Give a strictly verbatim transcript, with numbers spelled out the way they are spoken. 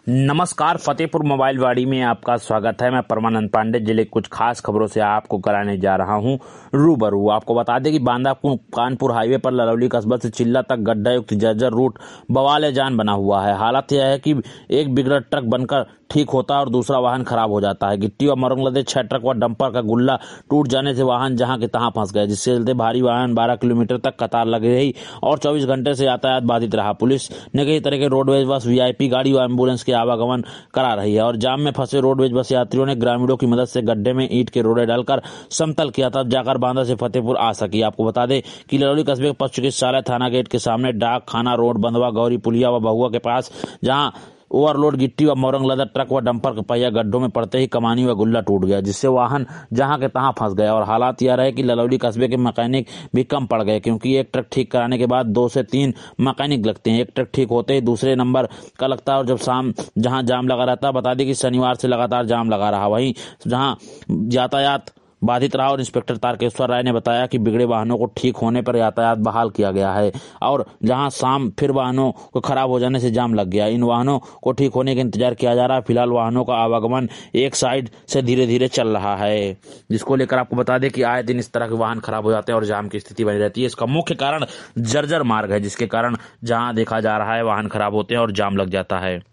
नमस्कार, फतेहपुर मोबाइल वाड़ी में आपका स्वागत है। मैं परमानंद पांडे जिले की कुछ खास खबरों से आपको कराने जा रहा हूं रूबरू। आपको बता दें कि बांदा कानपुर हाईवे पर लरौली कस्बा से चिल्ला तक गड्ढा युक्त जर्जर रूट बवाले जान बना हुआ है। हालत यह है कि एक बिगड़ा ट्रक बनकर ठीक होता है और दूसरा वाहन खराब हो जाता है। गिट्टी और मरंग लदे छह ट्रक व डंपर का गुल्ला टूट जाने से वाहन जहां के तहां फंस गए, जिससे चलते भारी वाहन बारह किलोमीटर तक कतार लगी रही और चौबीस घंटे से यातायात बाधित रहा। पुलिस ने कई तरह के रोडवेज बस, वीआईपी गाड़ी व एम्बुलेंस के आवागमन करा रही है और जाम में फंसे रोडवेज बस यात्रियों ने ग्रामीणों की मदद से गड्ढे में ईंट के रोड़े डालकर समतल किया, तब जाकर बांदा से फतेहपुर आ सकी। आपको बता दें कि लरौली कस्बे के पशु चिकित्सालय थाना गेट के सामने डाक खाना रोड, बंधवा गौरी पुलिया व बहुआ के पास जहां ओवरलोड गिट्टी व मोरंग लदा ट्रक व डंपर का पहिया गड्ढों में पड़ते ही कमानी व गुल्ला टूट गया, जिससे वाहन जहां के तहां फंस गया। और हालात यह रहे कि लरौली कस्बे के मैकेनिक भी कम पड़ गए, क्योंकि एक ट्रक ठीक कराने के बाद दो से तीन मैकेनिक लगते हैं। एक ट्रक ठीक होते ही दूसरे नंबर का लगता है और जब शाम जहां जाम लगा रहता है, बता दें कि शनिवार से लगातार जाम लगा रहा, वहीं जहां यातायात बाधित रहा। और इंस्पेक्टर तारकेश्वर राय ने बताया कि बिगड़े वाहनों को ठीक होने पर यातायात बहाल किया गया है और जहां शाम फिर वाहनों को खराब हो जाने से जाम लग गया। इन वाहनों को ठीक होने का इंतजार किया जा रहा है। फिलहाल वाहनों का आवागमन एक साइड से धीरे धीरे चल रहा है, जिसको लेकर आपको बता दें कि आए दिन इस तरह के वाहन खराब हो जाते हैं और जाम की स्थिति बनी रहती है। इसका मुख्य कारण जर्जर मार्ग है, जिसके कारण जहां देखा जा रहा है वाहन खराब होते हैं और जाम लग जाता है।